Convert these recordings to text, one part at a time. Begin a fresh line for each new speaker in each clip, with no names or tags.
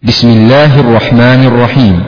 بسم الله الرحمن الرحيم.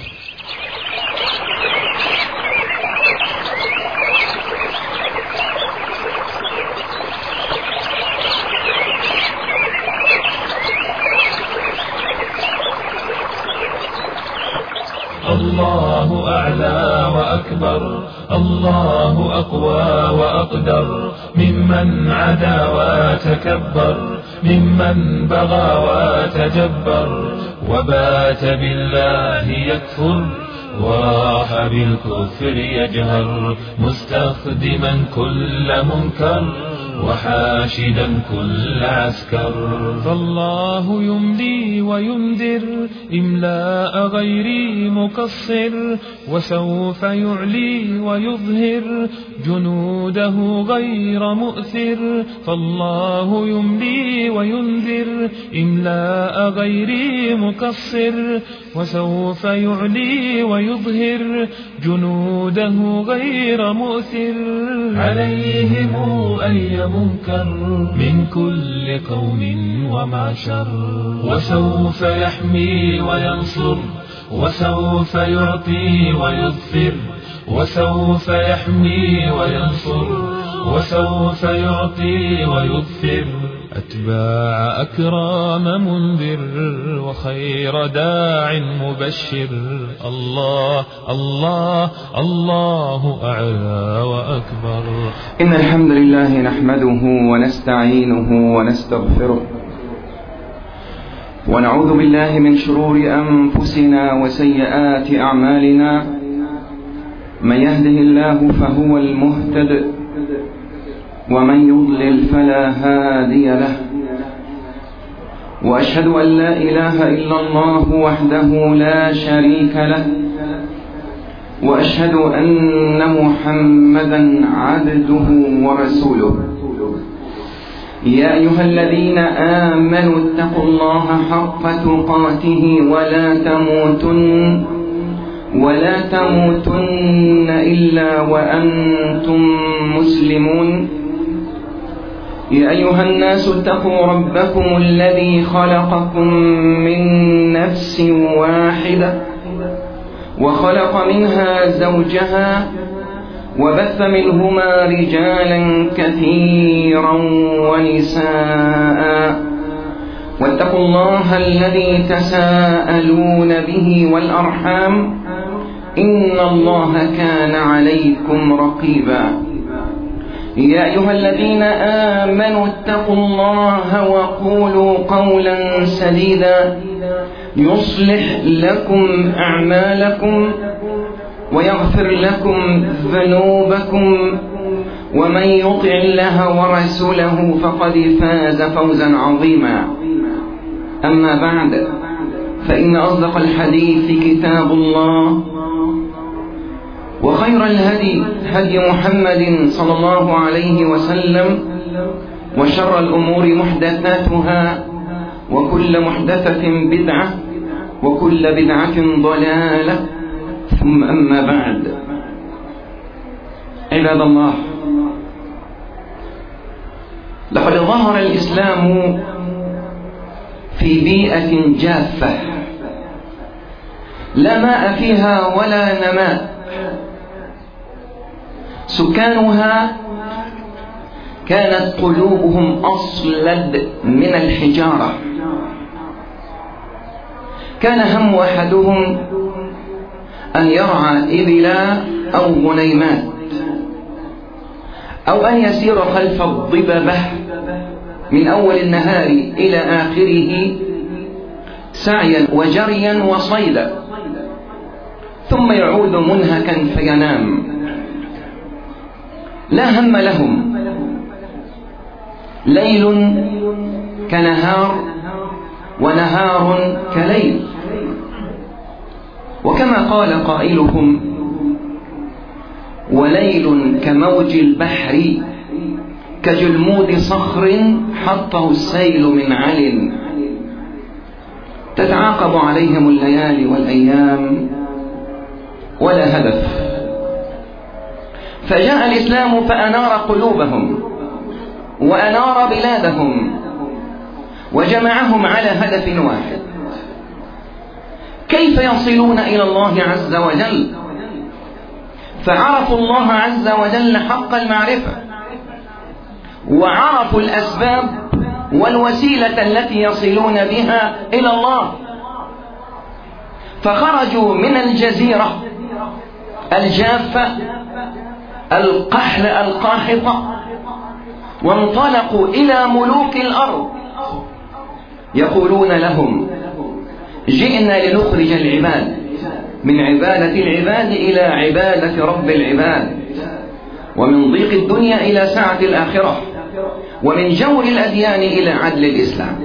الله أعلى وأكبر، الله أقوى وأقدر، ممن عدا وتكبر، ممن بغى وتجبر، وبات بالله يكفر، وراح بالكفر يجهر، مستخدما كل منكر، وحاشدا كل عسكر. فالله يملي وينذر إملاء غير مقصر، وسوف يعلي ويظهر جنوده غير مؤثر. فالله يملي وينذر إملاء غير مقصر، وسوف يعلي ويظهر جنوده غير مؤثر. عليهم أي منكر من كل قوم ومعشر، وسوف يحمي وينصر، وسوف يعطي ويظفر، وسوف يحمي وينصر، وسوف يعطي ويظفر. أتباع أكرام منذر، وخير داع مبشر. الله الله الله أعلى وأكبر.
إن الحمد لله نحمده ونستعينه ونستغفره، ونعوذ بالله من شرور أنفسنا وسيئات أعمالنا. من يهده الله فهو المهتد، ومن يضلل فلا هادي له. وأشهد أن لا إله إلا الله وحده لا شريك له، وأشهد أن محمدا عبده ورسوله. يا أيها الذين آمنوا اتقوا الله حق تقاته ولا تموتن إلا وأنتم مسلمون. يا أيها الناس اتقوا ربكم الذي خلقكم من نفس واحدة، وخلق منها زوجها، وبث منهما رجالا كثيرا ونساء. واتقوا الله الذي تساءلون به والأرحام، إن الله كان عليكم رقيبا. يا أيها الذين آمنوا اتقوا الله وقولوا قولا سديدا يصلح لكم أعمالكم ويغفر لكم ذنوبكم، ومن يطع الله ورسوله فقد فاز فوزا عظيما. أما بعد، فإن أصدق الحديث كتاب الله، وخير الهدي هدي محمد صلى الله عليه وسلم، وشر الأمور محدثاتها، وكل محدثة بدعة، وكل بدعة ضلالة. ثم أما بعد، عباد الله، لقد ظهر الإسلام في بيئة جافة لا ماء فيها ولا نماء. سكانها كانت قلوبهم أصلد من الحجارة. كان هم أحدهم أن يرعى إبلا أو غنيمات، أو أن يسير خلف الضببة من أول النهار إلى آخره سعيا وجريا وصيدا، ثم يعود منهكا فينام. لا هم لهم، ليل كنهار ونهار كليل. وكما قال قائلهم: وليل كموج البحر، كجلمود صخر حطه السيل من عل. تتعاقب عليهم الليالي والأيام ولا هدف. فجاء الإسلام فأنار قلوبهم وأنار بلادهم، وجمعهم على هدف واحد: كيف يصلون إلى الله عز وجل؟ فعرفوا الله عز وجل حق المعرفة، وعرفوا الأسباب والوسيلة التي يصلون بها إلى الله، فخرجوا من الجزيرة الجافة القحلة القاحطة وانطلقوا إلى ملوك الأرض يقولون لهم: جئنا لنخرج العباد من عبادة العباد إلى عبادة رب العباد، ومن ضيق الدنيا إلى سعة الآخرة، ومن جور الأديان إلى عدل الإسلام.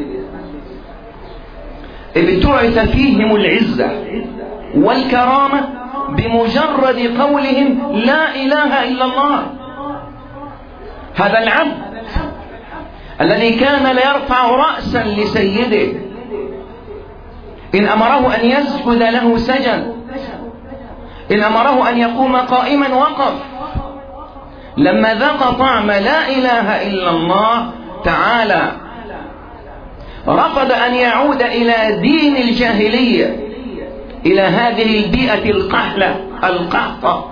ابتعث فيهم العزة والكرامة بمجرد قولهم لا إله إلا الله. هذا العبد الذي كان ليرفع رأسا لسيده، إن أمره أن يسجد له سجد، إن أمره أن يقوم قائما وقف. لما ذاق طعم لا إله إلا الله تعالى رفض أن يعود إلى دين الجاهلية، إلى هذه البيئة القحلة القحطة.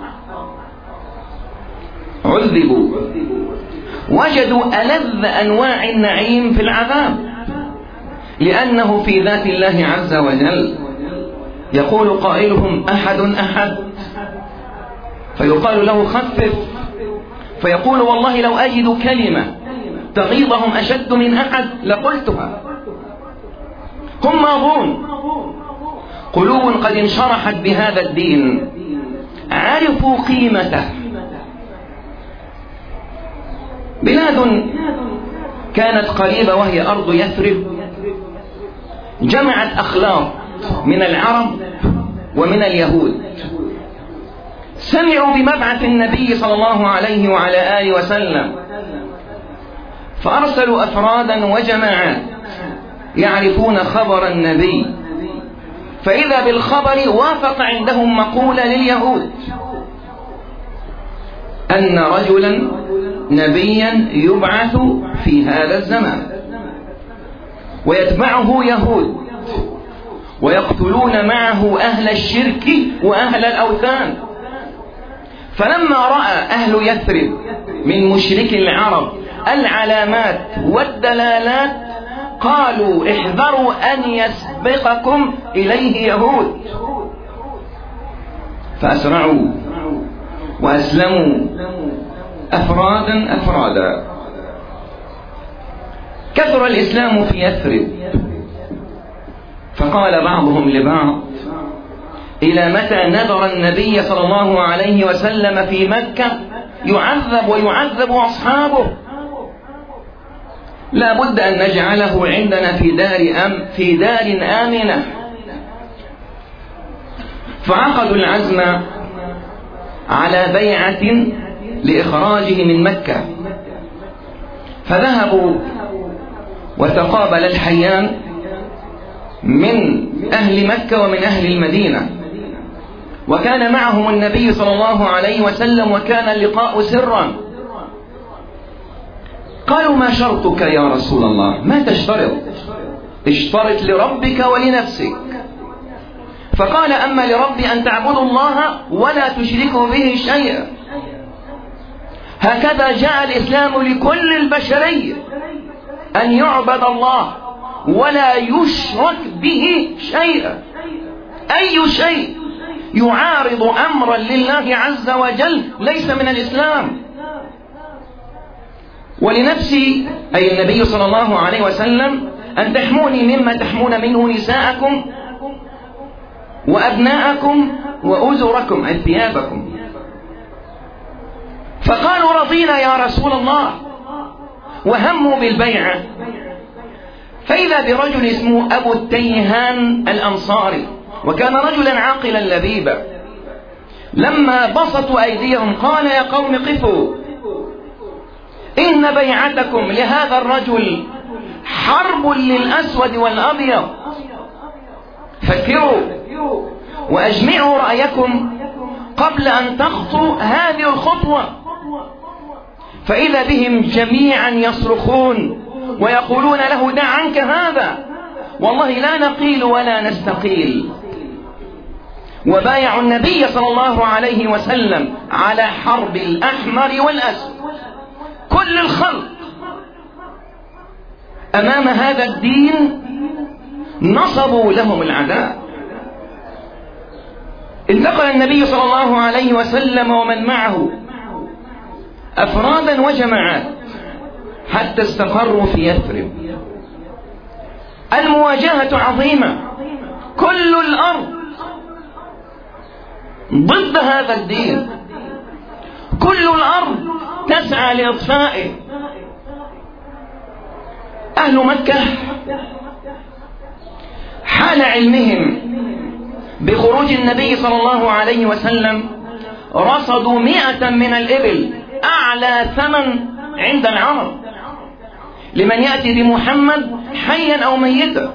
عذبوا، وجدوا ألذ أنواع النعيم في العذاب، لأنه في ذات الله عز وجل. يقول قائلهم: أحد أحد، فيقال له: خفف، فيقول: والله لو أجد كلمة تغيظهم أشد من أحد لقلتها. هم ماضون، قلوب قد انشرحت بهذا الدين، عرفوا قيمته. بلاد كانت قريبة وهي أرض يثرب جمعت أخلاق من العرب ومن اليهود. سمعوا بمبعث النبي صلى الله عليه وعلى آله وسلم، فأرسلوا أفرادا وجماعات يعرفون خبر النبي، فإذا بالخبر وافق عندهم مقولة لليهود أن رجلا نبيا يبعث في هذا الزمان، ويتبعه يهود ويقتلون معه أهل الشرك وأهل الأوثان. فلما رأى أهل يثرب من مشرك العرب العلامات والدلالات قالوا: احذروا أن يسبقكم إليه يهود. فأسرعوا وأسلموا أفرادا أفرادا. كثر الإسلام في يثرب، فقال بعضهم لبعض: إلى متى نذر النبي صلى الله عليه وسلم في مكة يعذب ويعذب أصحابه؟ لا بد أن نجعله عندنا في دار آمنة. فعقدوا العزم على بيعة لإخراجه من مكة، فذهبوا وتقابل الحيان من أهل مكة ومن أهل المدينة، وكان معهم النبي صلى الله عليه وسلم، وكان اللقاء سرا. قالوا: ما شرطك يا رسول الله؟ ما تشترط؟ اشترط لربك ولنفسك. فقال: أما لربي أن تعبدوا الله ولا تشركوا به شيئا. هكذا جاء الإسلام لكل البشرية، أن يعبد الله ولا يشرك به شيئا. أي شيء يعارض أمرا لله عز وجل ليس من الإسلام. ولنفسي أي النبي صلى الله عليه وسلم أن تحموني مما تحمون منه نساءكم وأبناءكم وأزركم أي ثيابكم. فقالوا: رضينا يا رسول الله، وهموا بالبيعة. فإذا برجل اسمه أبو التيهان الأنصاري، وكان رجلا عاقلا لبيبا. لما بسطوا أيديهم قال: يا قوم قفوا، إن بيعتكم لهذا الرجل حرب للأسود والأبيض، فكروا وأجمعوا رأيكم قبل أن تخطوا هذه الخطوة. فإذا بهم جميعا يصرخون ويقولون له: دع عنك هذا، والله لا نقيل ولا نستقيل. وبايعوا النبي صلى الله عليه وسلم على حرب الأحمر والأسود. كل الخلق أمام هذا الدين نصبوا لهم العداء. انتقل النبي صلى الله عليه وسلم ومن معه أفرادا وجماعات حتى استقروا في يثرب. المواجهة عظيمة، كل الأرض ضد هذا الدين، كل الأرض تسعى لإطفائه. أهل مكة حال علمهم بخروج النبي صلى الله عليه وسلم رصدوا 100 من الإبل، أعلى ثمن عند العرب لمن يأتي بمحمد حيا أو ميتا.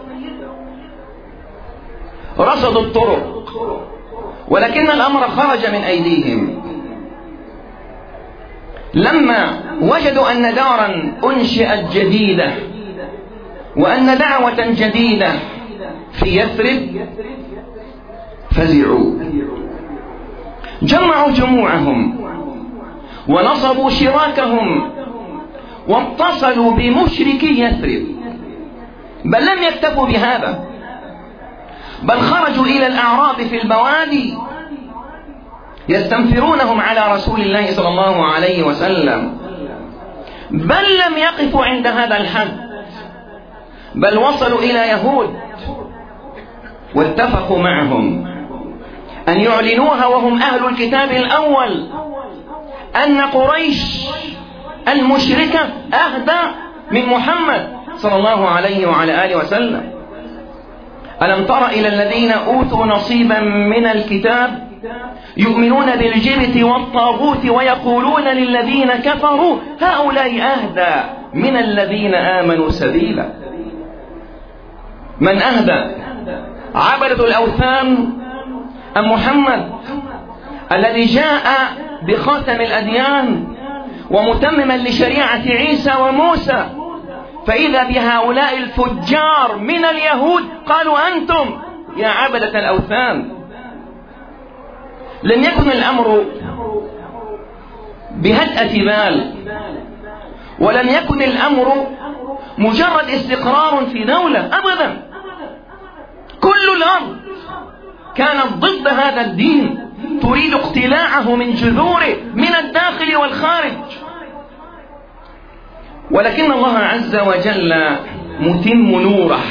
رصدوا الطرق، ولكن الأمر خرج من أيديهم. لما وجدوا أن دارا أنشئت جديدة وأن دعوة جديدة في يثرب فزعوا، جمعوا جموعهم ونصبوا شراكهم واتصلوا بمشركي يثرب. بل لم يكتفوا بهذا، بل خرجوا إلى الأعراب في البوادي يستنفرونهم على رسول الله صلى الله عليه وسلم. بل لم يقفوا عند هذا الحد، بل وصلوا إلى يهود واتفقوا معهم أن يعلنوها وهم أهل الكتاب الأول أن قريش المشركة أهدى من محمد صلى الله عليه وعلى آله وسلم. ألم تر إلى الذين أوتوا نصيبا من الكتاب يؤمنون بالجبت والطاغوت ويقولون للذين كفروا هؤلاء أهدى من الذين آمنوا سبيلا. من أهدى؟ عبدة الأوثان أم محمد الذي جاء بخاتم الأديان ومتمما لشريعة عيسى وموسى؟ فإذا بهؤلاء الفجار من اليهود قالوا أنتم يا عبدة الأوثان. لم يكن الأمر بهدأة بال، ولم يكن الأمر مجرد استقرار في دولة أبدا. كل الأرض كانت ضد هذا الدين، تريد اقتلاعه من جذوره من الداخل والخارج. ولكن الله عز وجل متم نوره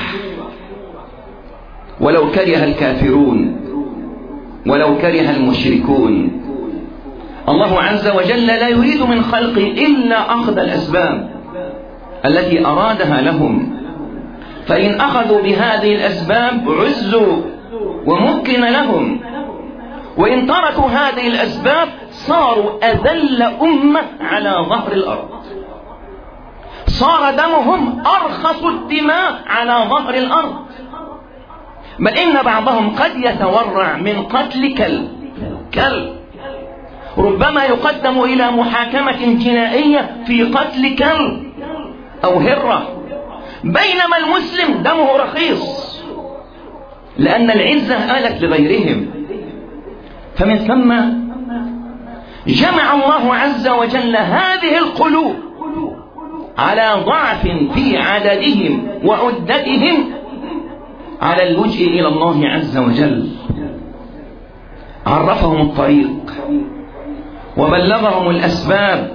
ولو كره الكافرون ولو كره المشركون. الله عز وجل لا يريد من خلقه إلا أخذ الأسباب التي أرادها لهم، فإن أخذوا بهذه الأسباب عزوا ومكن لهم، وإن تركوا هذه الأسباب صاروا أذل أمة على ظهر الأرض، صار دمهم أرخص الدماء على ظهر الأرض. بل إن بعضهم قد يتورع من قتل كلب، ربما يقدم إلى محاكمة جنائية في قتل كلب أو هرة، بينما المسلم دمه رخيص لأن العزة آلت لغيرهم. فمن ثم جمع الله عز وجل هذه القلوب على ضعف في عددهم وعدتهم على اللجوء إلى الله عز وجل. عرفهم الطريق وبلغهم الأسباب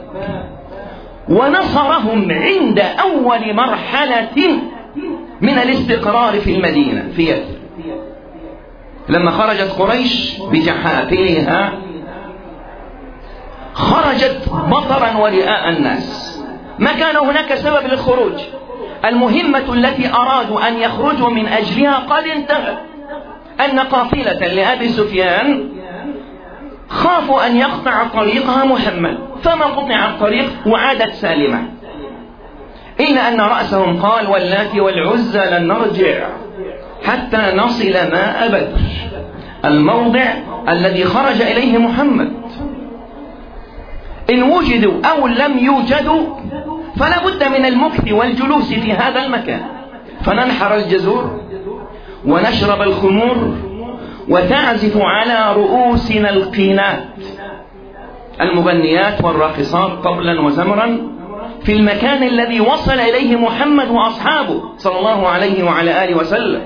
ونصرهم عند أول مرحلة من الاستقرار في المدينة في يثرب. لما خرجت قريش بجحافلها خرجت بطرا ورئاء الناس، ما كان هناك سبب للخروج. المهمة التي أرادوا أن يخرجوا من أجلها قد انتهت. أن قافلة لأبي سفيان خافوا أن يقطع طريقها محمد، فما قطع الطريق وعادت سالمة، إلا أن رأسهم قال واللات والعزى لن نرجع حتى نصل ماء بدر، الموضع الذي خرج إليه محمد. إن وجدوا أو لم يوجدوا فلا بد من المكث والجلوس في هذا المكان، فننحر الجزور ونشرب الخمور وتعزف على رؤوسنا القينات، المغنيات والراقصات طبلا وزمرا، في المكان الذي وصل إليه محمد وأصحابه صلى الله عليه وعلى آله وسلم.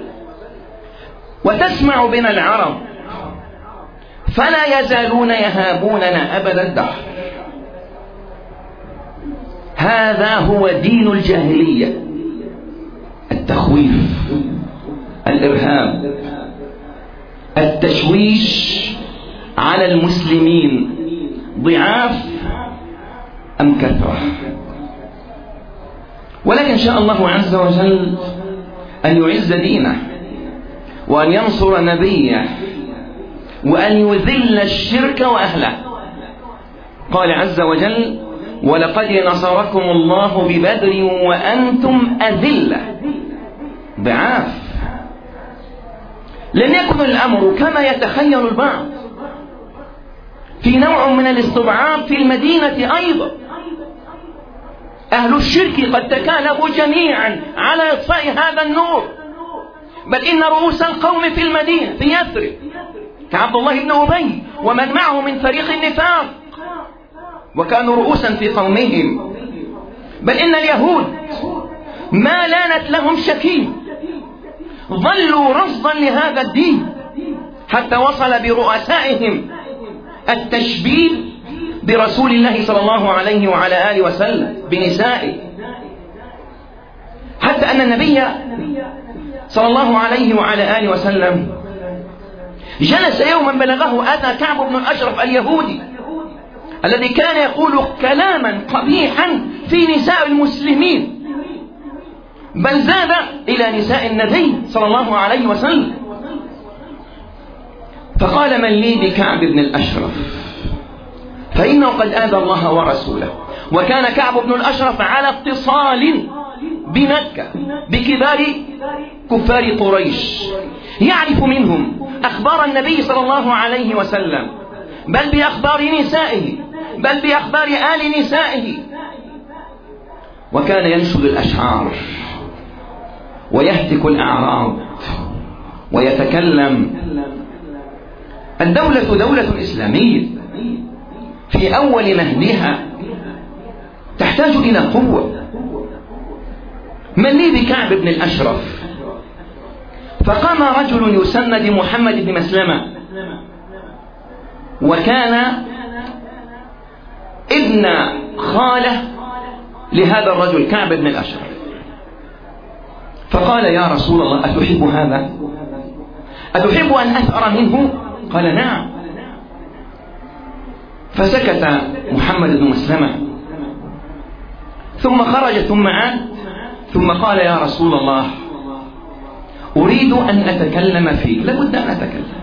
وتسمع بنا العرب فلا يزالون يهابوننا أبد الدهر. هذا هو دين الجاهلية: التخويف، الإرهاب، التشويش على المسلمين، ضعاف أم كثرة. ولكن شاء الله عز وجل أن يعز دينه وأن ينصر نبيه وأن يذل الشرك وأهله. قال عز وجل: ولقد نصركم الله ببدر وأنتم أذلة، ضعاف. لم يكن الأمر كما يتخيل البعض، في نوع من الاستضعاف في المدينة أيضا. أهل الشرك قد تكالبوا جميعا على إطفاء هذا النور، بل إن رؤوس القوم في المدينة في يثرب كعبد الله بن أبي ومن معه من فريق النفاق، وكانوا رؤوسا في قومهم. بل إن اليهود ما لانت لهم شكيم، ظلوا رصدا لهذا الدين، حتى وصل برؤسائهم التشبيه برسول الله صلى الله عليه وعلى آله وسلم بنسائه، حتى أن النبي صلى الله عليه وعلى آله وسلم جلس يوما بلغه أذى كعب بن الأشرف اليهودي الذي كان يقول كلاما قبيحا في نساء المسلمين، بل زاد إلى نساء النبي صلى الله عليه وسلم. فقال: من لي بكعب بن الأشرف فإنه قد آذى الله ورسوله. وكان كعب بن الأشرف على اتصال بمكة بكبار كفار قريش، يعرف منهم أخبار النبي صلى الله عليه وسلم، بل بأخبار نسائه، بل بأخبار آل نسائه. وكان ينشد الأشعار ويهتك الأعراض ويتكلم. الدولة دولة إسلامية في أول مهدها تحتاج إلى قوة. من لي بكعب بن الأشرف؟ فقام رجل يسمى بمحمد بن مسلمة، وكان ابن خاله لهذا الرجل كعب بن الأشرف. فقال: يا رسول الله، أتحب هذا؟ أتحب أن أثأر منه؟ قال: نعم. فسكت محمد بن مسلمة، ثم خرج ثم عاد، ثم قال: يا رسول الله، أريد أن أتكلم فيك، لابد أن أتكلم.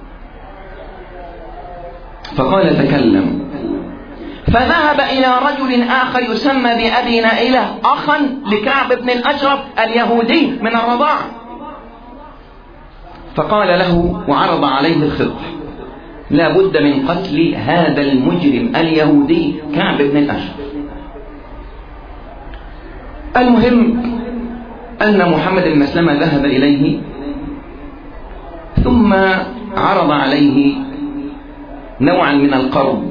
فقال: تكلم. فذهب إلى رجل آخر يسمى بأبي نائلة، أخا لكعب بن الأشرف اليهودي من الرضاعة، فقال له وعرض عليه الخطة: لا بد من قتل هذا المجرم اليهودي كعب بن الأشرف. المهم أن محمد بن مسلمة ذهب إليه، ثم عرض عليه نوعا من القرض،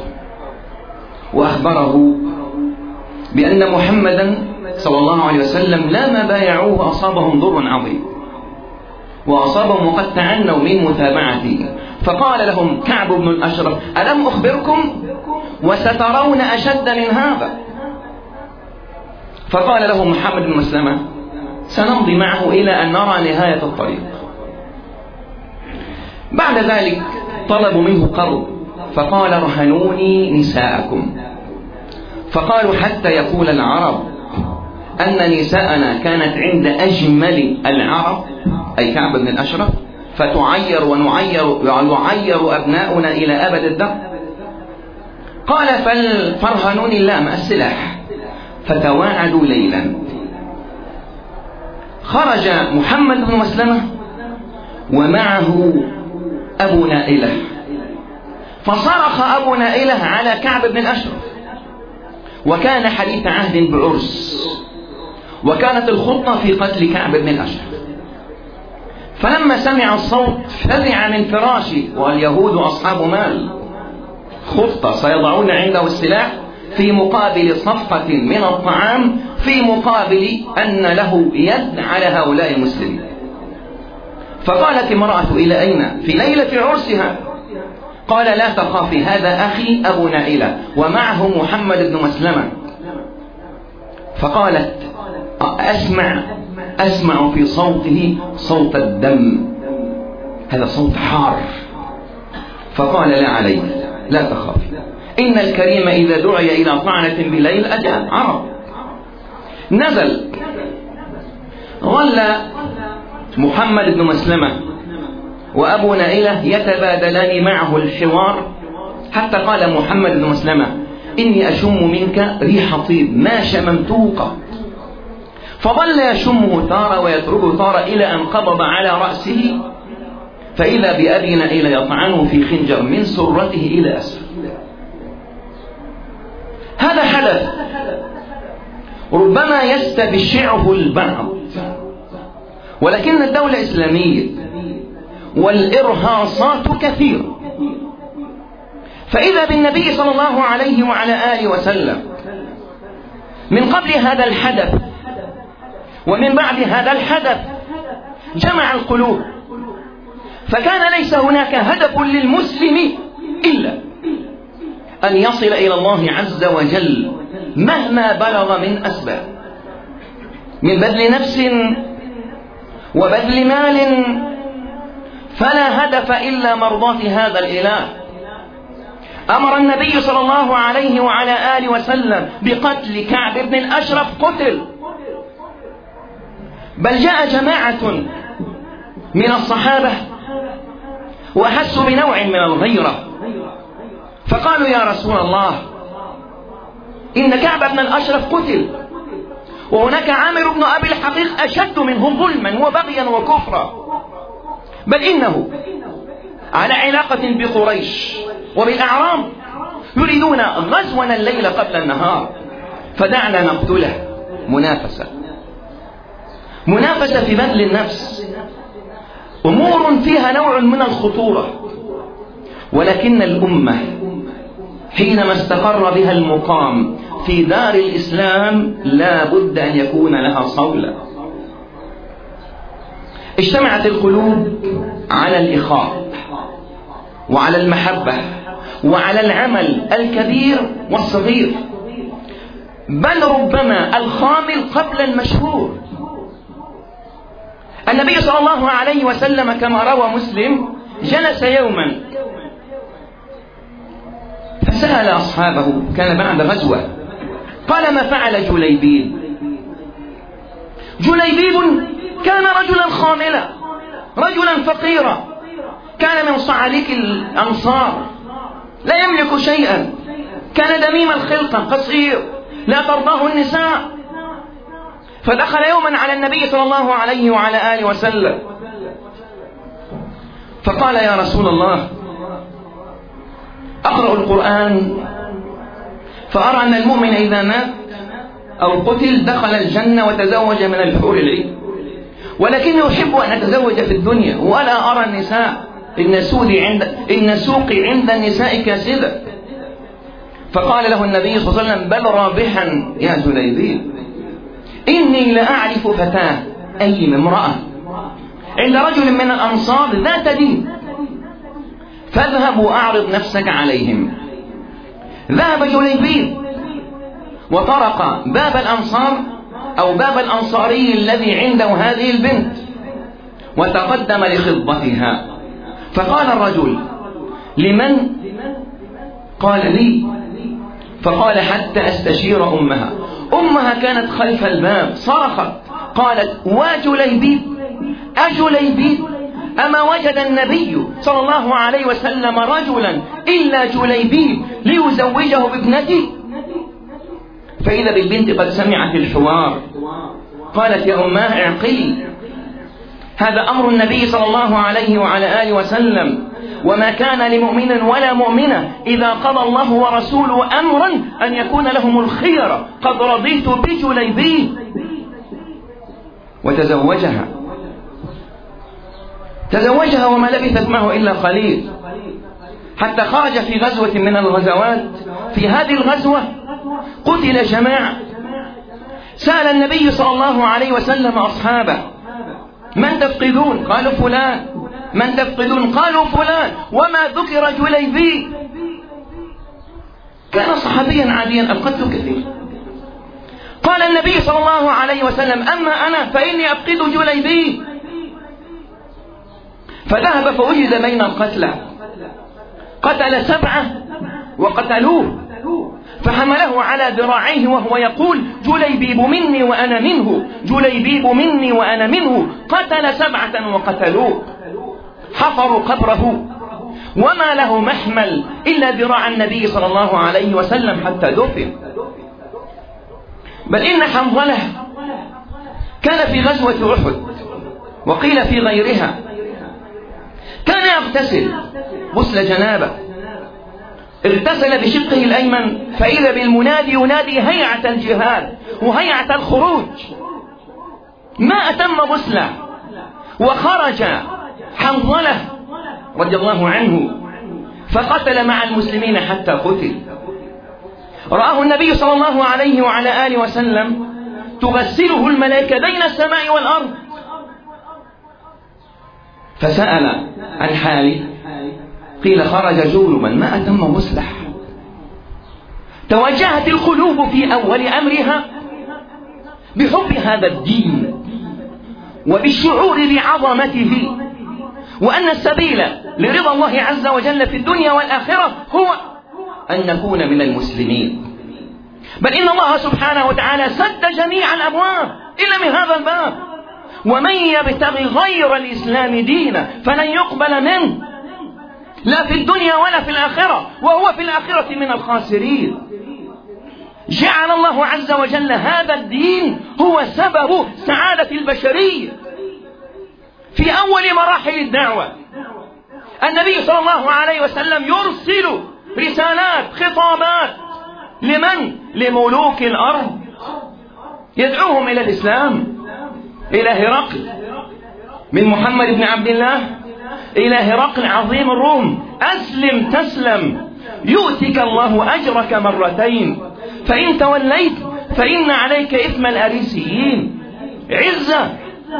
وأخبره بأن محمدا صلى الله عليه وسلم لما بايعوه أصابهم ضر عظيم، وأصابهم وقد تعنوا من متابعته. فقال لهم كعب بن الأشرف: ألم أخبركم؟ وسترون أشد من هذا. فقال له محمد بن مسلمة: سنمضي معه إلى أن نرى نهاية الطريق. بعد ذلك طلبوا منه قرض، فقال: رهنوني نساءكم. فقالوا: حتى يقول العرب أن نساءنا كانت عند أجمل العرب، أي كعب بن الأشرف، فتعير ونعير أبناؤنا إلى أبد الدهر. قال: فرهنوني اللام السلاح. فتواعدوا ليلا. خرج محمد بن مسلمة ومعه أبو نائلة، فصرخ أبو نائلة على كعب بن الأشرف، وكان حديث عهد بعرس، وكانت الخطة في قتل كعب بن الأشرف. فلما سمع الصوت فزع من فراشه، واليهود أصحاب مال، خطة سيضعون عنده السلاح في مقابل صفقة من الطعام، في مقابل أن له يد على هؤلاء المسلمين. فقالت امرأة: إلى أين؟ في ليلة عرسها. قال: لا تخافي، هذا أخي أبو نائلة ومعه محمد بن مسلمة. فقالت: أسمع في صوته صوت الدم، هذا صوت حار. فقال: لا عليك، لا تخافي، إن الكريم إذا دعي إلى طعنة بالليل أجاب. عرب. نزل. ظل محمد بن مسلمة وأبو نائلة يتبادلان معه الحوار، حتى قال محمد بن مسلمة: إني أشم منك ريح طيب ما شممته قط. فظل يشمه تارة ويتركه تارة إلى أن قبض على رأسه، فإذا بأبي نائلة يطعنه في خنجر من سرته إلى أسفل. هذا حدث ربما يستبشعه البعض، ولكن الدولة إسلامية والإرهاصات كثيرة. فإذا بالنبي صلى الله عليه وعلى آله وسلم من قبل هذا الحدث ومن بعد هذا الحدث جمع القلوب، فكان ليس هناك هدف للمسلم إلا أن يصل إلى الله عز وجل مهما بلغ من أسباب، من بذل نفس وبذل مال، فلا هدف إلا مرضاة هذا الإله. أمر النبي صلى الله عليه وعلى آله وسلم بقتل كعب بن الأشرف، قتل. بل جاء جماعة من الصحابة وأحسوا بنوع من الغيرة، فقالوا: يا رسول الله، إن كعب بن الأشرف قتل، وهناك عامر بن أبي الحقيق أشد منه ظلما وبغيا وكفرا، بل إنه على علاقة بقريش وبالأعراب، يريدون غزونا الليل قبل النهار، فدعنا نقتله. منافسة في بذل النفس، أمور فيها نوع من الخطورة. ولكن الأمة حينما استقر بها المقام في دار الإسلام لا بد أن يكون لها صولة. اجتمعت القلوب على الإخاء وعلى المحبة وعلى العمل الكبير والصغير، بل ربما الخامل قبل المشهور. النبي صلى الله عليه وسلم كما روى مسلم جلس يوما فسأل أصحابه، كان بعد غزوة، قال: ما فعل جليبيب؟ جليبيب كان رجلا خاملا، رجلا فقيرا، كان من صعاليك الأنصار، لا يملك شيئا، كان دميم الخلقة، قصير، لا ترضاه النساء. فدخل يوما على النبي صلى الله عليه وعلى آله وسلم فقال: يا رسول الله، أقرأ القرآن فأرى أن المؤمن إذا مات أو قتل دخل الجنة وتزوج من الحور العين، ولكني أحب أن أتزوج في الدنيا ولا أرى النساء، إن سوقي عند النساء كاسدة. فقال له النبي صلى الله عليه وسلم: بل رابحا يا جليبيب، إني لأعرف فتاة، أي امرأة، عند رجل من الأنصار ذات دين، فاذهب وأعرض نفسك عليهم. ذهب جليبيب وطرق باب الأنصار أو باب الأنصاري الذي عنده هذه البنت، وتقدم لخطبتها. فقال الرجل: لمن؟ قال: لي. فقال: حتى أستشير أمها. أمها كانت خلف الباب، صرخت قالت: وجليبيب، أجليبيب، أما وجد النبي صلى الله عليه وسلم رجلا إلا جليبيب ليزوجه بابنته؟ فإذا بالبنت قد سمعت الحوار، قالت: يا أماه اعقلي، هذا أمر النبي صلى الله عليه وعلى آله وسلم، وما كان لمؤمن ولا مؤمنة إذا قضى الله ورسوله أمرا أن يكون لهم الخيرة، قد رضيت بجليبيب. وتزوجها. تزوجها وما لبثت معه إلا قليل، حتى خرج في غزوة من الغزوات. في هذه الغزوة قتل جماعة. سأل النبي صلى الله عليه وسلم أصحابه: من تفقدون؟ قالوا فلان. من تفقدون؟ قالوا فلان. وما ذكر جليبيب. كان صحابيا عاديا أفقدت كثير. قال النبي صلى الله عليه وسلم: أما أنا فإني أفقد جليبيب. فذهب فوجد بين القتلى، قتل 7 وقتلوه، فحمله على ذراعيه وهو يقول: جليبيب مني وأنا منه، جليبيب مني وأنا منه. قتل 7 وقتلوه. حفروا قبره وما له محمل إلا ذراع النبي صلى الله عليه وسلم حتى دفن. بل إن حنظلة كان في غزوة أحد وقيل في غيرها، كان يغتسل غسل جنابه، اغتسل بشقه الأيمن فإذا بالمنادي ينادي هيعة الجهاد وهيعة الخروج. ما أتم غسله وخرج حنظلة رضي الله عنه فقتل مع المسلمين حتى قتل. رآه النبي صلى الله عليه وعلى آله وسلم تغسله الملائكة بين السماء والأرض، فسأل عن حاله، قيل خرج جنبا ما أتم غسله. توجهت القلوب في أول أمرها بحب هذا الدين وبالشعور بعظمته، وأن السبيل لرضا الله عز وجل في الدنيا والآخرة هو أن نكون من المسلمين. بل إن الله سبحانه وتعالى سد جميع الأبواب إلا من هذا الباب: ومن يبتغي غير الإسلام دينا فلن يقبل منه، لا في الدنيا ولا في الآخرة، وهو في الآخرة من الخاسرين. جعل الله عز وجل هذا الدين هو سبب سعادة البشرية في أول مراحل الدعوة. النبي صلى الله عليه وسلم يرسل رسالات خطابات لمن؟ لملوك الأرض، يدعوهم إلى الإسلام، إلى هرقل من محمد بن عبد الله إلى هرقل عظيم الروم: أسلم تسلم يؤتك الله أجرك مرتين، فإن توليت فإن عليك إثم الأريسيين. عزة،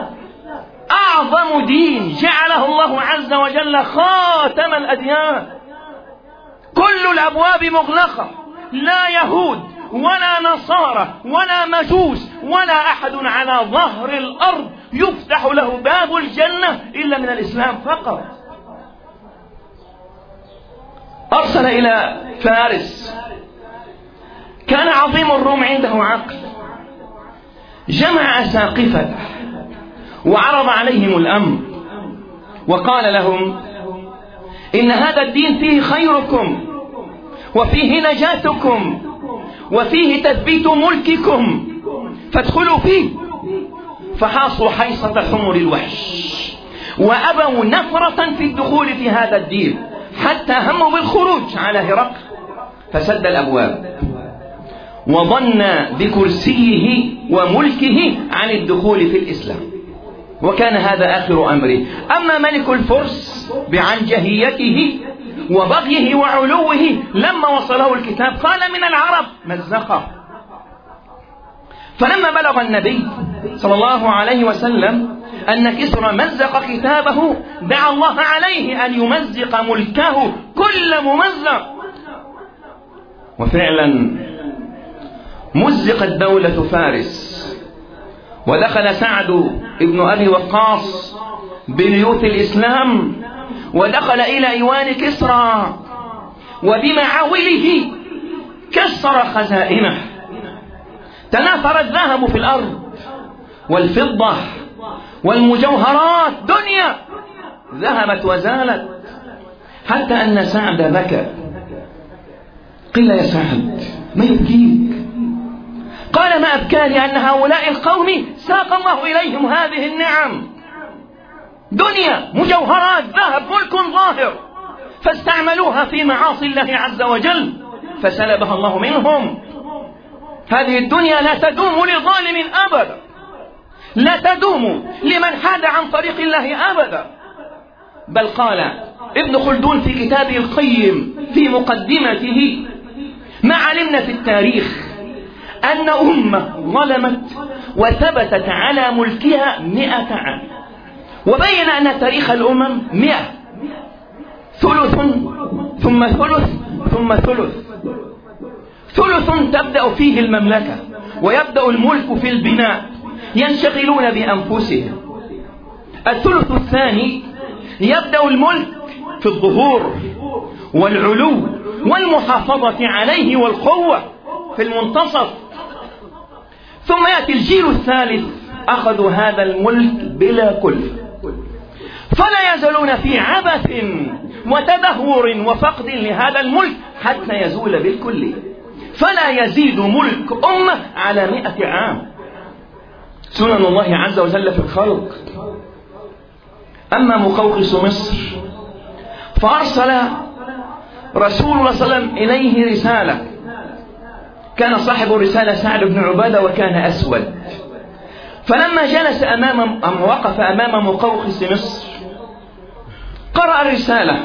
أعظم دين جعله الله عز وجل خاتم الأديان، كل الأبواب مغلقة، لا يهود ولا نصارى ولا مجوس ولا أحد على ظهر الأرض يفتح له باب الجنة إلا من الإسلام فقط. أرسل إلى فارس، كان عظيم الروم عنده عقل، جمع أساقفته وعرض عليهم الأمر وقال لهم: إن هذا الدين فيه خيركم وفيه نجاتكم وفيه تثبيت ملككم، فادخلوا فيه. فحاصوا حيصة حمر الوحش وأبوا نفرة في الدخول في هذا الدين، حتى هموا بالخروج على هرقل، فسد الأبواب وظن بكرسيه وملكه عن الدخول في الإسلام، وكان هذا آخر أمره. أما ملك الفرس بعنجهيته وبغيه وعلوه لما وصله الكتاب قال: من العرب مزقه. فلما بلغ النبي صلى الله عليه وسلم أن كسرى مزق كتابه دعا الله عليه أن يمزق ملكه كل ممزق، وفعلا مزقت دولة فارس، ودخل سعد بن أبي وقاص ببيوت الإسلام، ودخل إلى إيوان كسرى وبمعاوله كسر خزائنه. تناثر الذهب في الأرض والفضة والمجوهرات، دنيا ذهبت وزالت، حتى أن سعد بكى. قيل: يا سعد ما يبكيك؟ قال: ما أبكاني أن هؤلاء القوم ساق الله إليهم هذه النعم، دنيا مجوهرات ذهب ملك ظاهر، فاستعملوها في معاصي الله عز وجل فسلبها الله منهم. هذه الدنيا لا تدوم لظالم أبدا، لا تدوم لمن حاد عن طريق الله أبدا. بل قال ابن خلدون في كتابه القيم في مقدمته: ما علمنا في التاريخ أن أمة ظلمت وثبتت على ملكها 100 عام، وبين أن تاريخ الأمم 100، ثلث ثم ثلث ثم ثلث. ثلث تبدأ فيه المملكة ويبدأ الملك في البناء، ينشغلون بأنفسهم. الثلث الثاني يبدأ الملك في الظهور والعلو والمحافظة عليه والقوة في المنتصف. ثم يأتي الجيل الثالث، أخذوا هذا الملك بلا كلفة، فلا يزالون في عبث وتدهور وفقد لهذا الملك حتى يزول بالكلية، فلا يزيد ملك أمة على 100 عام. سنن الله عز وجل في الخلق. أما مقوقس مصر فأرسل رسول الله صلى الله عليه وسلم إليه رسالة، كان صاحب الرسالة سعد بن عبادة وكان أسود، فلما جلس وقف أمام مقوقس مصر قرأ الرسالة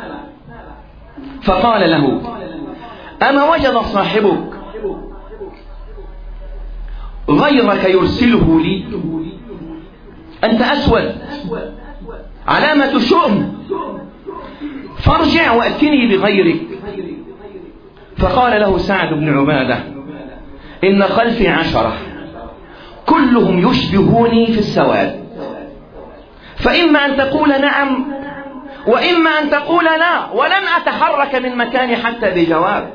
فقال له: أما وجد صاحبك غيرك يرسله لي؟ أنت أسود علامة شؤم، فارجع وأتني بغيرك. فقال له سعد بن عبادة: إن خلفي 10 كلهم يشبهوني في السواد، فإما أن تقول نعم وإما أن تقول لا، ولن أتحرك من مكاني حتى بجواب.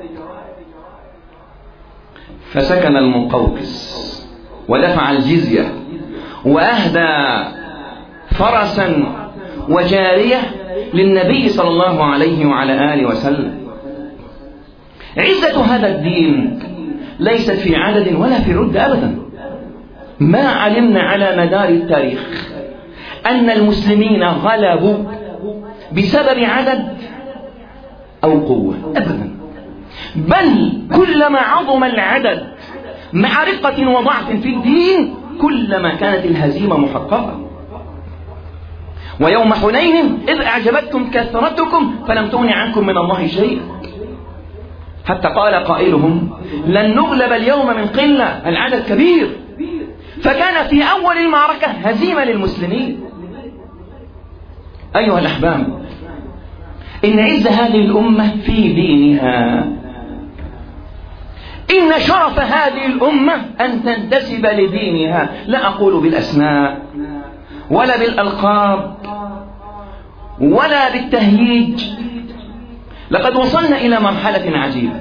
فسكن المقوقس ودفع الجزية وأهدى فرسا وجارية للنبي صلى الله عليه وعلى آله وسلم. عزة هذا الدين ليست في عدد ولا في عدة أبدا. ما علمنا على مدار التاريخ أن المسلمين غلبوا بسبب عدد أو قوة أبدا، بل كلما عظم العدد مع رقة وضعف في الدين كلما كانت الهزيمة محققة. ويوم حنين إذ أعجبتكم كثرتكم فلم تغن عنكم من الله شيئا، حتى قال قائلهم: لن نغلب اليوم من قلة، العدد كبير. فكان في أول المعركة هزيمة للمسلمين. أيها الأحباب، إن عز هذه الأمة في دينها، إن شرف هذه الأمة أن تنتسب لدينها، لا أقول بالأسماء ولا بالألقاب ولا بالتهييج. لقد وصلنا إلى مرحلة عجيبة،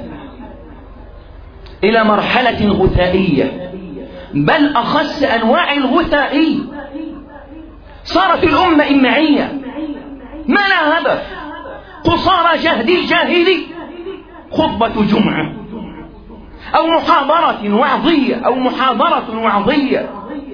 إلى مرحلة غثائية، بل أخص أنواع الغثائي. صارت الأمة إمعية ما لا هدف، قصارى جهد الجاهلي، خطبة جمعة أو محاضرة وعظية أو محاضرة وعظية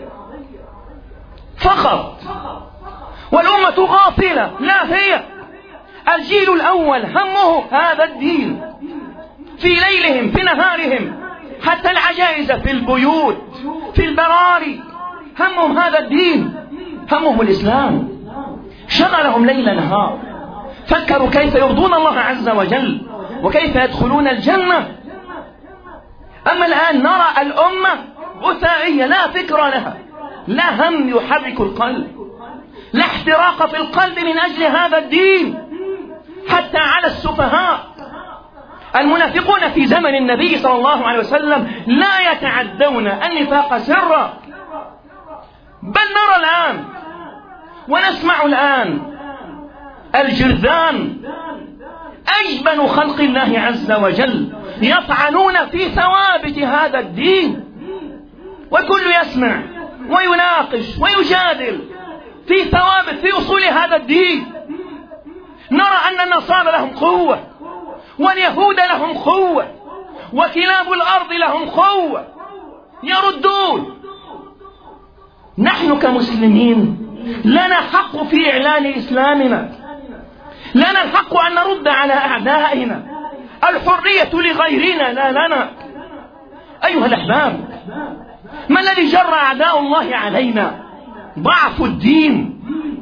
فقط، والأمة غافلة لاهية. الجيل الأول همه هذا الدين في ليلهم في نهارهم، حتى العجائز في البيوت في البراري همهم هذا الدين، همهم الإسلام، شغلهم ليل نهار، فكروا كيف يرضون الله عز وجل وكيف يدخلون الجنة. أما الآن نرى الأمة غثائية لا فكر لها، لا هم يحرك القلب، لا احتراق في القلب من أجل هذا الدين. حتى على السفهاء المنافقون في زمن النبي صلى الله عليه وسلم لا يتعدون النفاق سرا، بل نرى الآن ونسمع الآن الجرذان أجبن خلق الله عز وجل يطعنون في ثوابت هذا الدين، والكل يسمع ويناقش ويجادل في ثوابت في أصول هذا الدين. نرى أن النصارى لهم قوة، واليهود لهم قوة، وكلاب الأرض لهم قوة يردون. نحن كمسلمين لنا حق في إعلان إسلامنا، لنا الحق أن نرد على أعدائنا، الحرية لغيرنا لا لنا. أيها الأحباب، ما الذي جر أعداء الله علينا؟ ضعف الدين،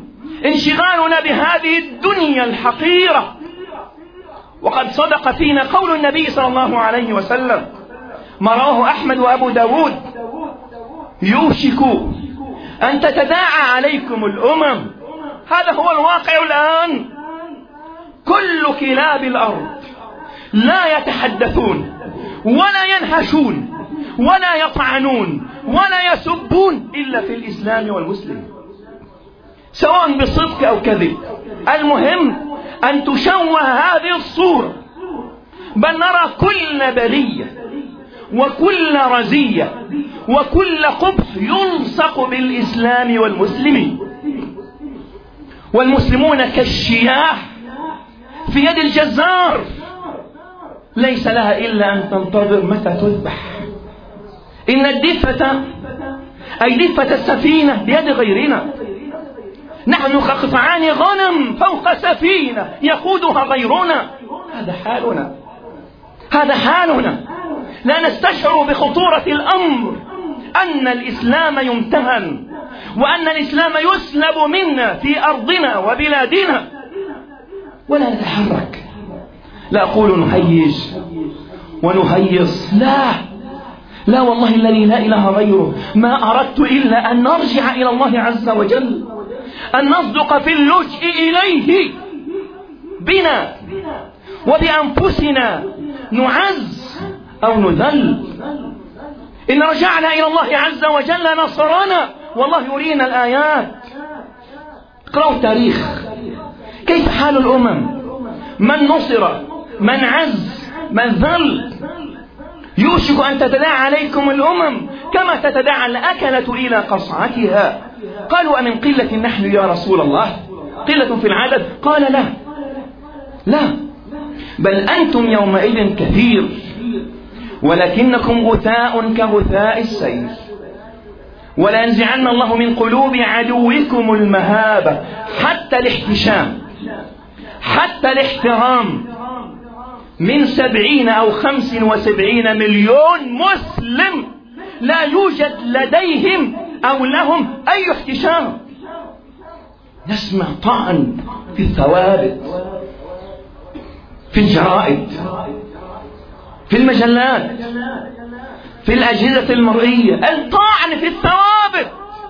انشغالنا بهذه الدنيا الحقيرة. وقد صدق فينا قول النبي صلى الله عليه وسلم ما رواه أحمد وأبو داود: يوشك أن تتداعى عليكم الأمم. هذا هو الواقع الآن. كل كلاب الأرض لا يتحدثون ولا ينهشون ولا يطعنون ولا يسبون إلا في الإسلام والمسلم، سواء بصدق أو كذب. المهم أن تشوه هذه الصورة، بل نرى كل بلية وكل رزية وكل قبح يلصق بالإسلام والمسلمين، والمسلمون كالشياه في يد الجزار، ليس لها إلا أن تنتظر متى تذبح. إن الدفة أي دفة السفينة بيد غيرنا، نحن كقطعان غنم فوق سفينة يقودها غيرنا. هذا حالنا. لا نستشعر بخطورة الأمر، أن الإسلام يمتهن وأن الإسلام يسلب منا في أرضنا وبلادنا، ولا نتحرك. لا أقول نهيج ونهيص، لا والله الذي لا إله غيره، ما أردت إلا أن نرجع إلى الله عز وجل، أن نصدق في اللجء إليه بنا وبأنفسنا، نعز أو نذل. إن رجعنا إلى الله عز وجل نصرنا، والله يرينا الآيات. اقرأوا التاريخ، كيف حال الأمم، من نصر، من عز، من ذل. يوشك أن تتداعى عليكم الأمم كما تتداعى الأكلة إلى قصعتها. قالوا أمن قلة نحن يا رسول الله؟ قلة في العدد؟ قال لا، بل أنتم يومئذ كثير ولكنكم غثاء كغثاء السيل، ولينزعن الله من قلوب عدوكم المهابة حتى الاحتشام، حتى الاحترام من 70 أو 75 مليون مسلم لا يوجد لديهم أو لهم أي احتشام. نسمع طعن في الثوابت، في الجرائد، في المجلات، في الأجهزة المرئية، الطعن في الثوابت،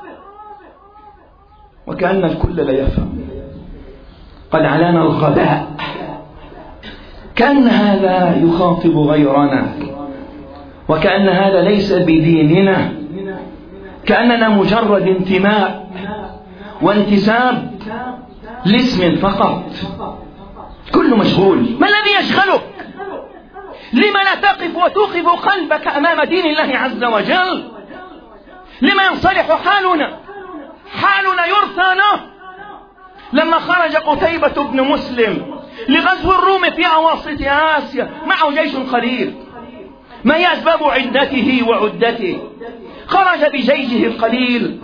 وكأن الكل لا يفهم. قد علانا الغباء، كأن هذا يخاطب غيرنا، وكأن هذا ليس بديننا، كأننا مجرد انتماء وانتساب لاسم فقط. كل مشغول. ما الذي يشغلك؟ لما لا تقف وتوقف قلبك أمام دين الله عز وجل؟ لما ينصلح حالنا يرثى. لما خرج قتيبة بن مسلم لغزو الروم في أواسط آسيا معه جيش قليل، ما هي أسباب عدته وعدته؟ خرج بجيشه القليل،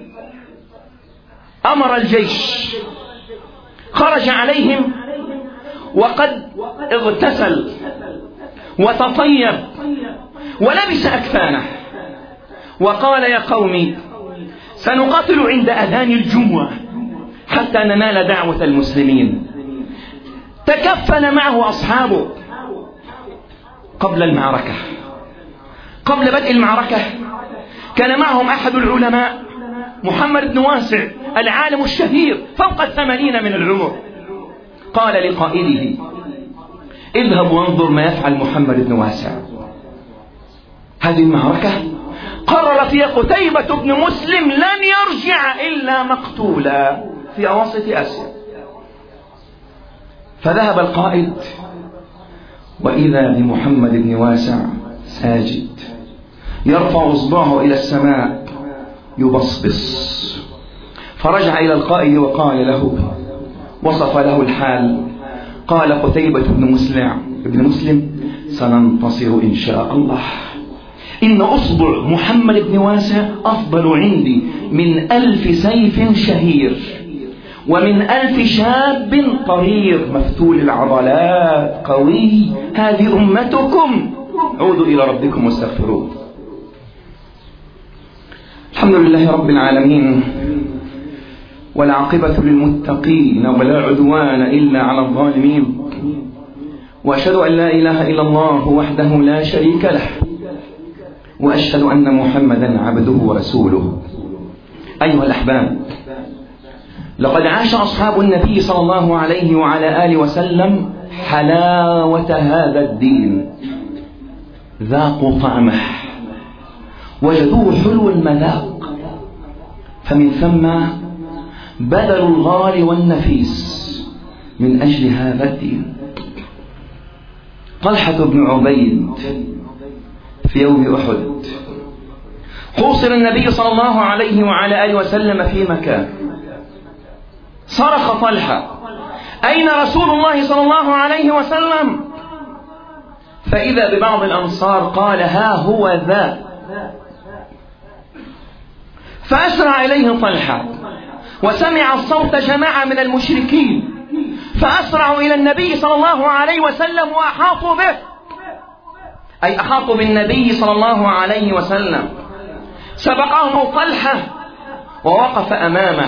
أمر الجيش، خرج عليهم وقد اغتسل وتطيب ولبس أكفانه، وقال يا قومي سنقاتل عند أذان الجمعة حتى ننال دعوة المسلمين. تكفل معه أصحابه قبل المعركة. قبل بدء المعركة كان معهم أحد العلماء محمد بن واسع العالم الشهير فوق 80 من العمر. قال لقائده اذهب وانظر ما يفعل محمد بن واسع. هذه المعركة قرر فيها قتيبة بن مسلم لن يرجع إلا مقتولا في أواسط آسيا. فذهب القائد وإذا بمحمد بن واسع ساجد يرفع إصبعه إلى السماء يبصبص. فرجع إلى القائد وقال له، وصف له الحال، قال قتيبة بن مسلم سننتصر إن شاء الله. إن أصبع محمد بن واسع أفضل عندي من 1000 سيف شهير ومن 1000 شاب طرير مفتول العضلات قوي. هذه أمتكم، عودوا إلى ربكم واستغفروه. الحمد لله رب العالمين، والعاقبة للمتقين ولا عدوان إلا على الظالمين، وأشهد أن لا إله إلا الله وحده لا شريك له، وأشهد أن محمدا عبده ورسوله. أيها الأحباب، لقد عاش أصحاب النبي صلى الله عليه وعلى آله وسلم حلاوة هذا الدين، ذاقوا طعمه وجدوه حلو المذاق، فمن ثم بذلوا الغالي والنفيس من أجل هذا الدين. طلحة بن عبيد في يوم أحد حوصر النبي صلى الله عليه وعلى آله وسلم في مكان، صرخ طلحة: أين رسول الله صلى الله عليه وسلم؟ فإذا ببعض الأنصار قال: ها هو ذا. فأسرع إليه طلحة وسمع الصوت جماعة من المشركين، فأسرعوا إلى النبي صلى الله عليه وسلم وأحاطوا به، أي أحاطوا بالنبي صلى الله عليه وسلم. سبقه طلحة ووقف أمامه.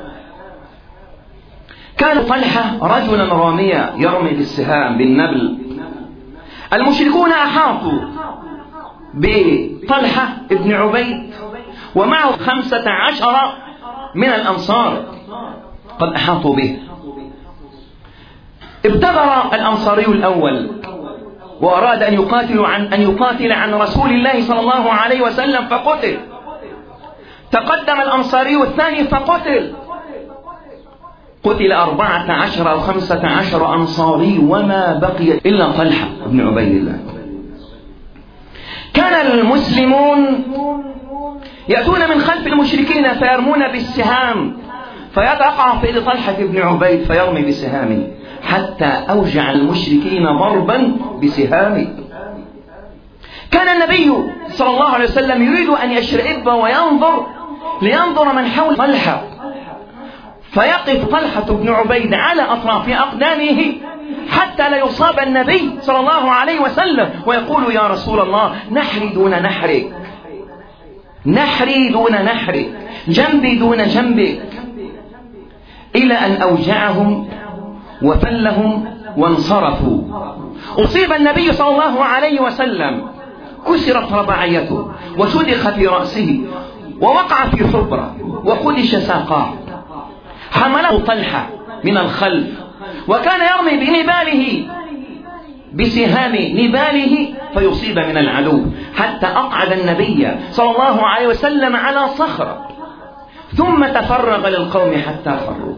كان طلحة رجلا راميا يرمي بالسهام بالنبل. المشركون أحاطوا بطلحة ابن عبيد ومعه 15 من الأنصار قد أحاطوا به. ابتغر الأنصاري الأول وأراد أن يقاتل عن رسول الله صلى الله عليه وسلم فقتل. تقدم الأنصاري الثاني فقتل. قتل 14 أو 15 أنصاري وما بقي إلا طلحة بن عبيد الله. كان المسلمون يأتون من خلف المشركين فيرمون بالسهام، فيقع في يد طلحة بن عبيد فيرمي بسهامه حتى أوجع المشركين ضربا بسهامه. كان النبي صلى الله عليه وسلم يريد أن يشرئب لينظر من حول طلحة، فيقف طلحة بن عبيد على أطراف أقدامه حتى لا يصاب النبي صلى الله عليه وسلم، ويقول: يا رسول الله، نحري دون نحرك، نحري دون نحرك، جنبي دون جنبك، إلى أن أوجعهم وفلهم وانصرفوا. أصيب النبي صلى الله عليه وسلم، كسرت رباعيته وشدخ في رأسه ووقع في حفرة وخدش ساقاه. حمله طلحة من الخلف وكان يرمي بنباله بسهام نباله فيصيب من العدو، حتى أقعد النبي صلى الله عليه وسلم على صخرة ثم تفرغ للقوم حتى فروا.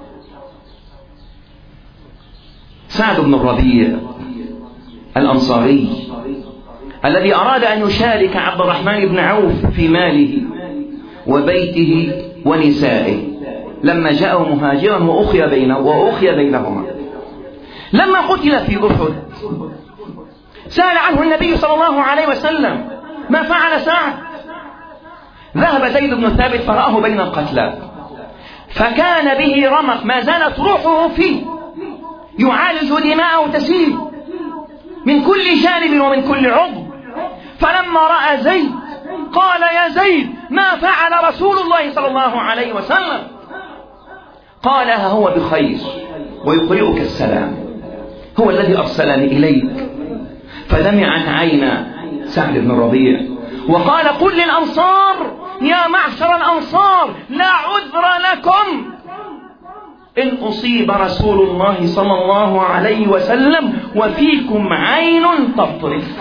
سعد بن الربيع الأنصاري الذي أراد أن يشارك عبد الرحمن بن عوف في ماله وبيته ونسائه، لما جاءه مهاجرا وأخي بينهما. لما قتل في أحد سأل عنه النبي صلى الله عليه وسلم: ما فعل سعد؟ ذهب زيد بن ثابت فرآه بين القتلى، فكان به رمق ما زالت روحه فيه، يعالج دماءه تسيل من كل جانب ومن كل عضو. فلما رأى زيد قال: يا زيد، ما فعل رسول الله صلى الله عليه وسلم؟ قال: هو بخير ويقرئك السلام، هو الذي أرسلني إليك. فدمعت عينا سعد بن الربيع وقال: قل للأنصار يا معشر الأنصار لا عذر لكم إن أصيب رسول الله صلى الله عليه وسلم وفيكم عين تطرف.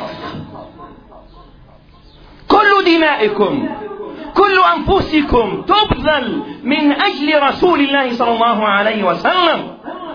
كل دمائكم كل أنفسكم تبذل من أجل رسول الله صلى الله عليه وسلم.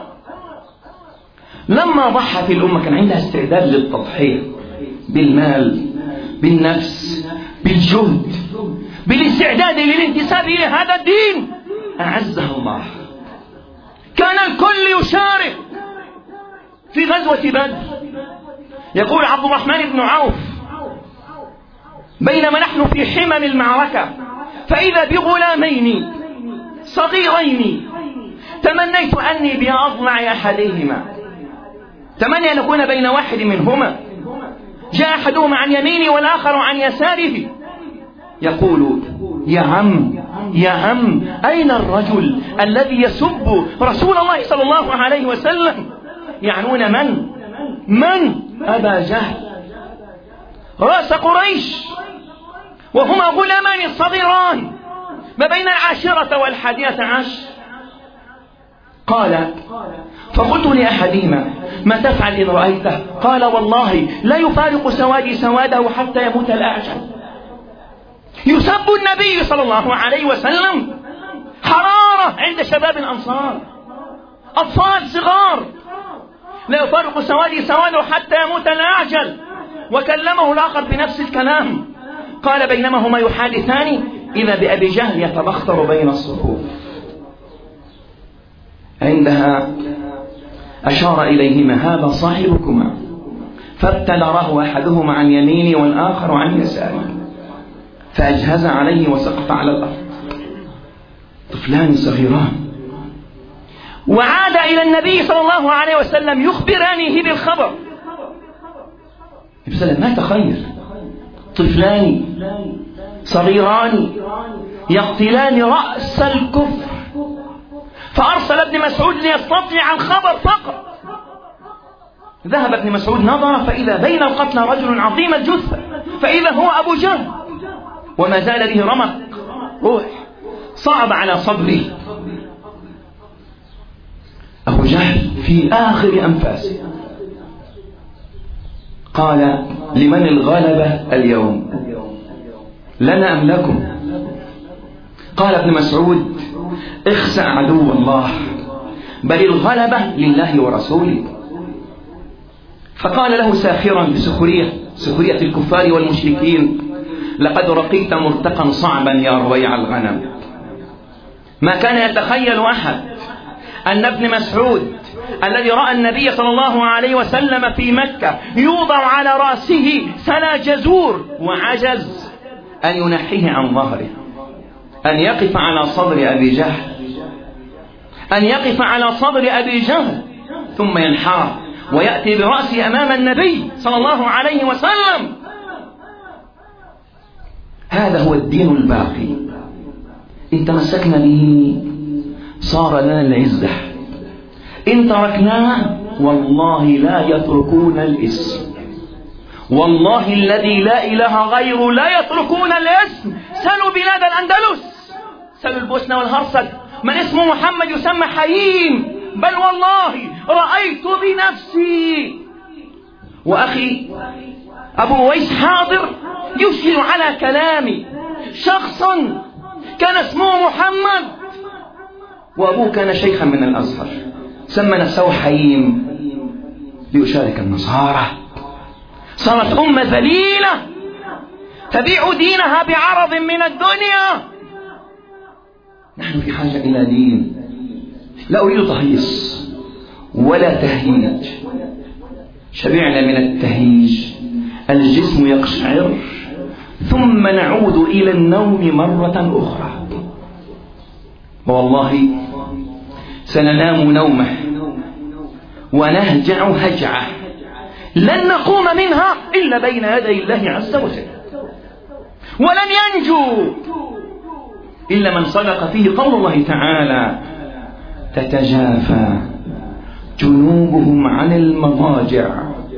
لما ضحت الأمة كان عندها استعداد للتضحية بالمال، بالنفس، بالجهد، بالاستعداد للانتساب إلى هذا الدين. أعزها الله. كان الكل يشارك في غزوة بدر. يقول عبد الرحمن بن عوف: بينما نحن في حمم المعركة فإذا بغلامين صغيرين تمنيت أني بأضلع أحدهما، تمنى أن أكون بين واحد منهما. جاء أحدهما عن يميني والآخر عن يساره، يقول: يا عم يا عم، أين الرجل الذي يسب رسول الله صلى الله عليه وسلم؟ يعنون من؟ أبا جهل رأس قريش، وهما غلامان صغيران ما بين 10 و11. قال: فقلت لأحدهما: ما تفعل إن رأيته؟ قال: والله لا يفارق سوادي سواده حتى يموت الأعجل. يسب النبي صلى الله عليه وسلم، حرارة عند شباب الأنصار، أطفال صغار، لا يفارق سوادي سواده حتى يموت الأعجل. وكلمه الآخر بنفس الكلام. قال: بينما هما يحادثان إذا بأبي جهل يتبختر بين الصفوف. عندها أشار إليهما: هذا صاحبكما. فابتلره أحدهما عن يمينه والآخر عن يساره، فأجهز عليه وسقط على الأرض. طفلان صغيران. وعاد إلى النبي صلى الله عليه وسلم يخبرانه بالخبر. ما تخير، طفلان صغيران يقتلان رأس الكفر. فأرسل ابن مسعود ليستطلع الخبر فقط. ذهب ابن مسعود نظر فإذا بين القتلى رجل عظيم الجثة، فإذا هو أبو جهل، وما زال به رمق روح صعب على صدره. أبو جهل في آخر أنفاسه. قال: لمن الغلبة اليوم، لنا أم لكم؟ قال ابن مسعود: اخسأ عدو الله، بل الغلبة لله ورسوله. فقال له ساخرا بسخرية الكفار والمشركين: لقد رقيت مرتقا صعبا يا رويع الغنم. ما كان يتخيل أحد أن ابن مسعود الذي رأى النبي صلى الله عليه وسلم في مكة يوضع على رأسه سلا جزور وعجز أن ينحيه عن ظهره، أن يقف على صدر أبي جهل، أن يقف على صدر أبي جهل ثم ينحار ويأتي برأسه أمام النبي صلى الله عليه وسلم. هذا هو الدين الباقي، إن تمسكنا به صار لنا العزة، إن تركناه والله لا يتركون الاسم، والله الذي لا إله غيره لا يتركون الاسم. سلوا بلاد الأندلس، سلوا البوسنة والهرسك، من اسمه محمد يسمى حيين، بل والله رأيت بنفسي. وأخي أبو ويس حاضر يشهد على كلامي شخصا كان اسمه محمد، وأبوه كان شيخا من الأزهر، سمى نفسه حيين ليشارك النصارى. صارت أمة ذليلة تبيع دينها بعرض من الدنيا. نحن في حاجة إلى دين. لا أريد تهيص ولا تهييج، شبعنا من التهييج، الجسم يقشعر ثم نعود إلى النوم مرة أخرى. والله سننام نومه ونهجع هجعه لن نقوم منها إلا بين يدي الله عز وجل، ولن ينجو إلا من صدق فيه قول الله تعالى: تتجافى جنوبهم عن المضاجع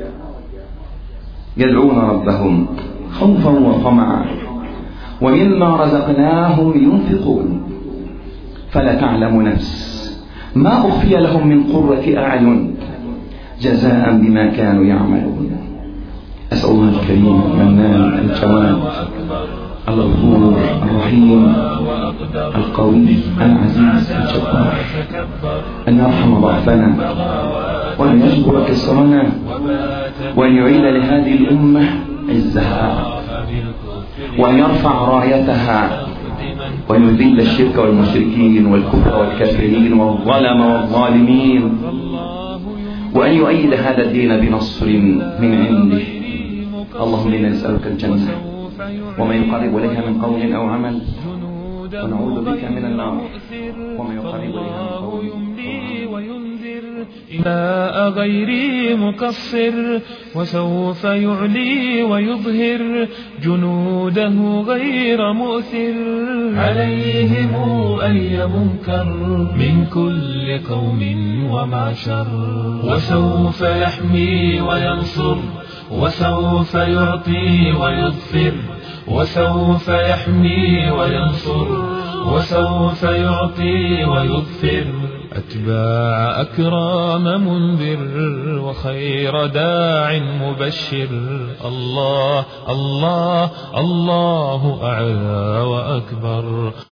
يدعون ربهم خوفا وطمعا ومما رزقناهم ينفقون فلا تعلم نفس ما أخفي لهم من قرة أعين جزاء بما كانوا يعملون. أسأل الله الكريم المنان الجواد الغفور الرحيم القوي العزيز الجبار أن يرحم ضعفنا وأن يجبر كسرنا وأن يعيد لهذه الأمة عزها وأن يرفع رايتها وأن يذل الشرك والمشركين والكفر والكافرين والظلم والظالمين وأن يؤيد هذا الدين بنصر من عنده. اللهم إنا نسألك الجنة وما يقرب إليها من قول أو عمل، ونعوذ بك من النار وما يقرب إليها من قول أو عمل.
إلى غيري مقصر وسوف يعلي ويظهر جنوده غير مؤثر عليهم أي منكر من كل قوم ومعشر وسوف يحمي وينصر وسوف يعطي ويظفر وسوف يحمي وينصر وسوف يعطي ويظفر أتباع أكرام منذر وخير داع مبشر الله الله الله أعلى وأكبر.